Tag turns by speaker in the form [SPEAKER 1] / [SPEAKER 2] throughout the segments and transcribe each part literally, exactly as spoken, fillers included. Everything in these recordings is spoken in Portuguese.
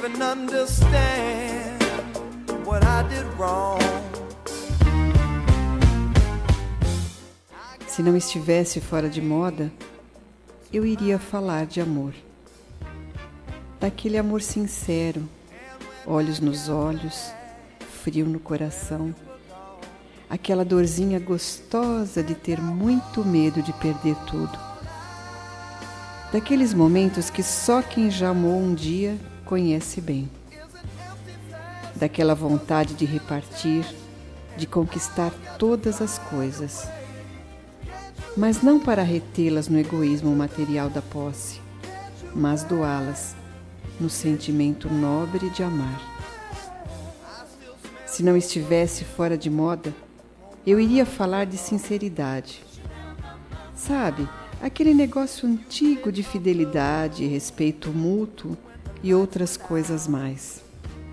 [SPEAKER 1] even understand what I did wrong.
[SPEAKER 2] Se não estivesse fora de moda, eu iria falar de amor. Daquele amor sincero, olhos nos olhos, frio no coração. Aquela dorzinha gostosa de ter muito medo de perder tudo. Daqueles momentos que só quem já amou um dia conhece bem. Daquela vontade de repartir, de conquistar todas as coisas. Mas não para retê-las no egoísmo material da posse, mas doá-las no sentimento nobre de amar. Se não estivesse fora de moda, eu iria falar de sinceridade. Sabe, aquele negócio antigo de fidelidade, respeito mútuo e outras coisas mais.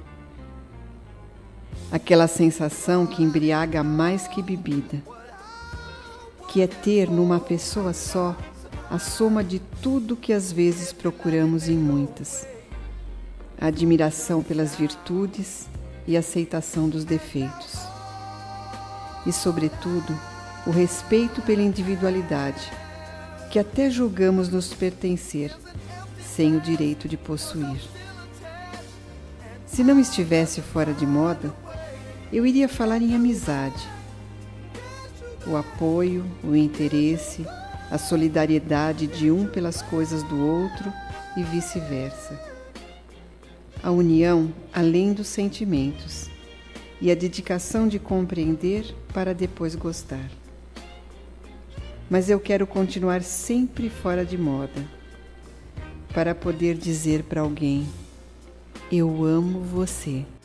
[SPEAKER 2] Aquela sensação que embriaga mais que bebida, que é ter numa pessoa só a soma de tudo que às vezes procuramos em muitas. A admiração pelas virtudes e a aceitação dos defeitos. E, sobretudo, o respeito pela individualidade, que até julgamos nos pertencer, sem o direito de possuir. Se não estivesse fora de moda, eu iria falar em amizade. O apoio, o interesse, a solidariedade de um pelas coisas do outro e vice-versa. A união além dos sentimentos e a dedicação de compreender para depois gostar. Mas eu quero continuar sempre fora de moda, para poder dizer para alguém: eu amo você.